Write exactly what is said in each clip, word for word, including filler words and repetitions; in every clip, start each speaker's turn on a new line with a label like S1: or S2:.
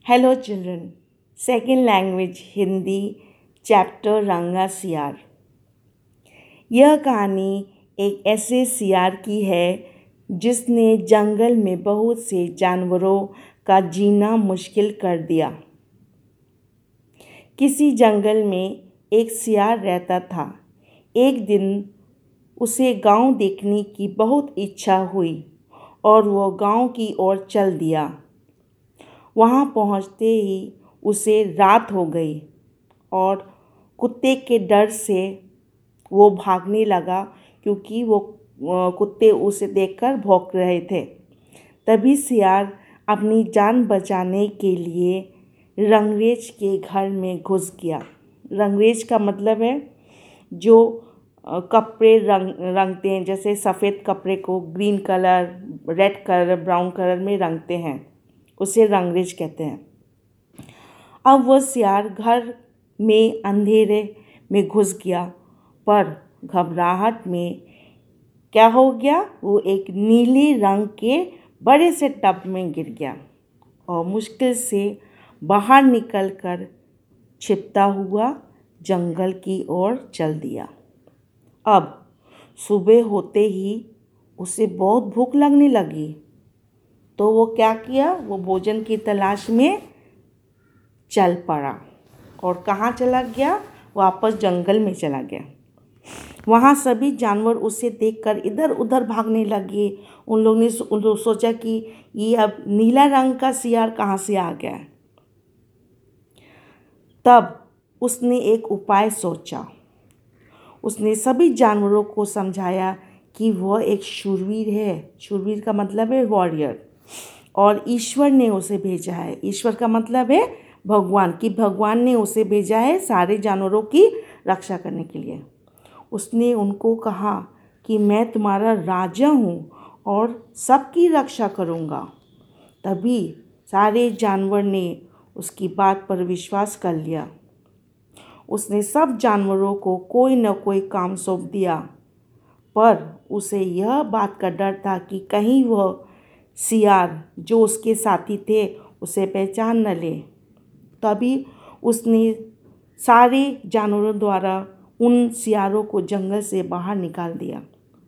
S1: Hello children, second language Hindi, chapter Ranga Siyar. यह कहानी एक ऐसे सियार की है जिसने जंगल में बहुत से जानवरों का जीना मुश्किल कर दिया। किसी जंगल में एक सियार रहता था। एक दिन उसे गांव देखने की बहुत इच्छा हुई और वह गांव की ओर चल दिया। वहाँ पहुँचते ही उसे रात हो गई और कुत्ते के डर से वो भागने लगा, क्योंकि वो कुत्ते उसे देखकर भौंक रहे थे। तभी सियार अपनी जान बचाने के लिए रंगरेज के घर में घुस गया। रंगरेज का मतलब है जो कपड़े रंग रंगते हैं, जैसे सफ़ेद कपड़े को green colour, red colour, brown colour में रंगते हैं, उसे रंगरेज कहते हैं। अब वह सियार घर में अंधेरे में घुस गया, पर घबराहट में क्या हो गया, वो एक नीले रंग के बड़े से टब में गिर गया और मुश्किल से बाहर निकलकर छिपता हुआ जंगल की ओर चल दिया। अब सुबह होते ही उसे बहुत भूख लगने लगी, तो वो क्या किया, वो भोजन की तलाश में चल पड़ा और कहाँ चला गया, वापस जंगल में चला गया। वहाँ सभी जानवर उसे देखकर इधर उधर भागने लगे। उन लोगों ने उन लोग सोचा कि ये अब नीला रंग का सियार कहाँ से आ गया। तब उसने एक उपाय सोचा। उसने सभी जानवरों को समझाया कि वह एक शूरवीर है। शूरवीर का मतलब है वॉरियर, और ईश्वर ने उसे भेजा है। ईश्वर का मतलब है भगवान, कि भगवान ने उसे भेजा है सारे जानवरों की रक्षा करने के लिए। उसने उनको कहा कि मैं तुम्हारा राजा हूँ और सबकी रक्षा करूँगा। तभी सारे जानवर ने उसकी बात पर विश्वास कर लिया। उसने सब जानवरों को कोई न कोई काम सौंप दिया, पर उसे यह बात का डर था कि कहीं वह सियार जो उसके साथी थे उसे पहचान न ले। तभी उसने सारे जानवरों द्वारा उन सियारों को जंगल से बाहर निकाल दिया।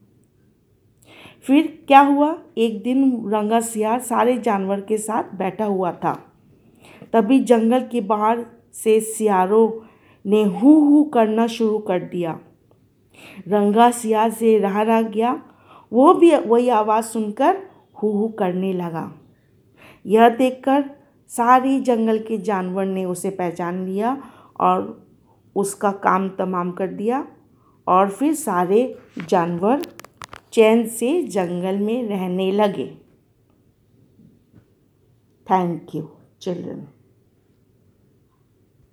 S1: फिर क्या हुआ, एक दिन रंगा सियार सारे जानवर के साथ बैठा हुआ था। तभी जंगल के बाहर से सियारों ने हू हू करना शुरू कर दिया। रंगा सियार से रहा रह गया। वो भी वही आवाज़ सुनकर हू हू करने लगा। यह देखकर सारे जंगल के जानवर ने उसे पहचान लिया और उसका काम तमाम कर दिया, और फिर सारे जानवर चैन से जंगल में रहने लगे। Thank you children.